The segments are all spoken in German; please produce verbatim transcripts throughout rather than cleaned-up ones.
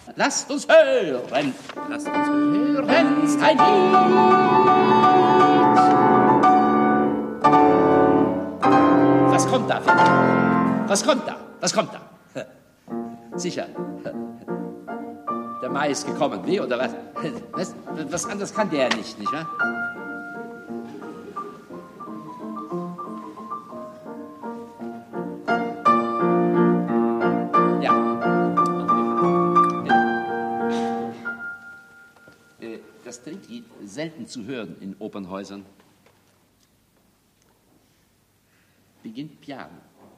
Lasst uns hören. Lasst uns hören sein Lied. Was kommt da, Philipp? Was kommt da? Was kommt da? Sicher. Der Mai ist gekommen, wie, oder was? Was, was anderes kann der nicht, nicht wahr? Das Trinklied selten zu hören in Opernhäusern. Beginnt Piano.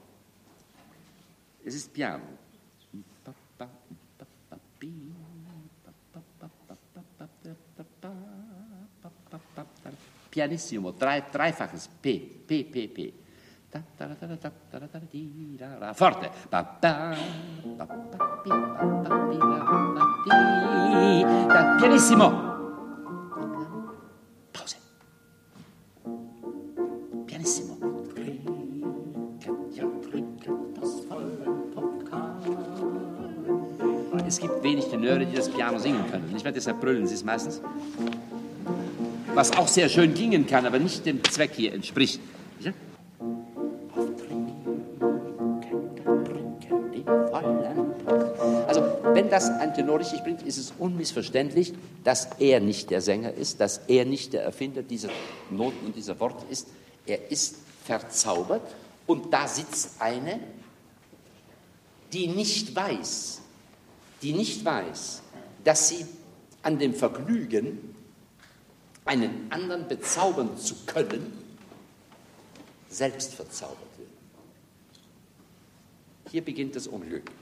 Es ist Piano. Pianissimo, drei, dreifaches P, P, P, P. Forte. Pianissimo. Pianissimo. Es gibt wenig Tenöre, die das Piano singen können. Nicht mehr, deshalb brüllen sie es meistens. Was auch sehr schön klingen kann, aber nicht dem Zweck hier entspricht. Ja? Also, wenn das ein Tenor richtig bringt, ist es unmissverständlich, dass er nicht der Sänger ist, dass er nicht der Erfinder dieser Noten und dieser Worte ist. Er ist verzaubert und da sitzt eine, die nicht weiß, die nicht weiß, dass sie an dem Vergnügen, einen anderen bezaubern zu können, selbst verzaubert wird. Hier beginnt das Unglück.